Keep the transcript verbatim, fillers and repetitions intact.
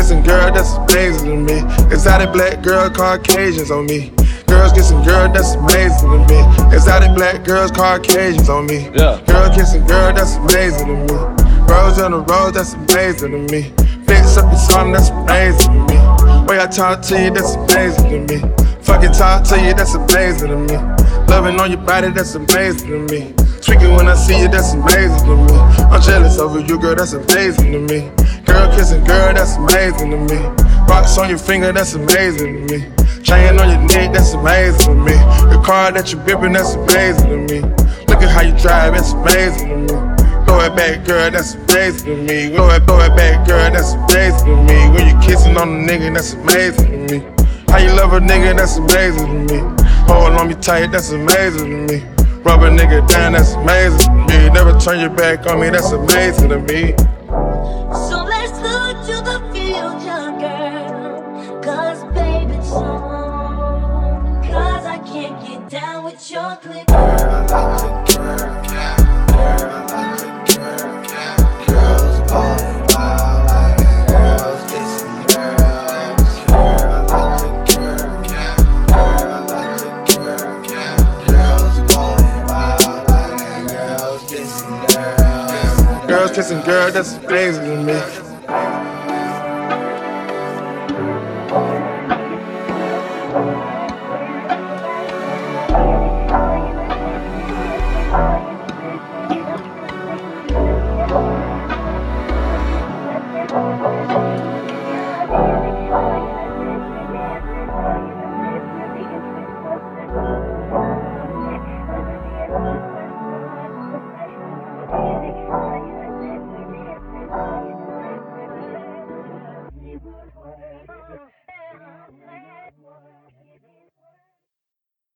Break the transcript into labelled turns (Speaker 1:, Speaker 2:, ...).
Speaker 1: kissing girl, that's amazing to me. Exotic black girl, Caucasians on me. Girls kissing girl, that's amazing to me. Exotic black girls, Caucasians on me.
Speaker 2: Yeah.
Speaker 1: Girl kissing girl, that's amazing to me. Rose on the rose, that's amazing to me. Fix up your song, that's amazing to me. Way I talk to you, that's amazing to me. Fucking talk to you, that's amazing to me. Loving on your body, that's amazing to me. Tweaking when I see you, that's amazing to me. I'm jealous over you, girl, that's amazing to me. Girl kissing girl, that's amazing to me. Rocks on your finger, that's amazing to me. Chain on your neck, that's amazing to me. The car that you whipping, that's amazing to me. Look at how you drive, that's amazing to me. Throw it back, girl, that's amazing to me. Throw it, throw it back, girl, that's amazing to me. When you kissing on a nigga, that's amazing to me. How you love a nigga, that's amazing to me. Hold on me tight, that's amazing to me. Rub a nigga down, that's amazing to me. Never turn your back on me, that's amazing to me.
Speaker 3: So let's look to the future, girl. Cause baby, it's on. Cause I can't get down with your click.
Speaker 1: Girl, I like the girl, yeah. Girl, I like the girl, yeah. Girls all wild like girls kissing girls. Girl, I like the girl, yeah. Girl, I like the girl, yeah. Girls all wild like girls kissing girls. Girls kissing girl, that's amazing to me.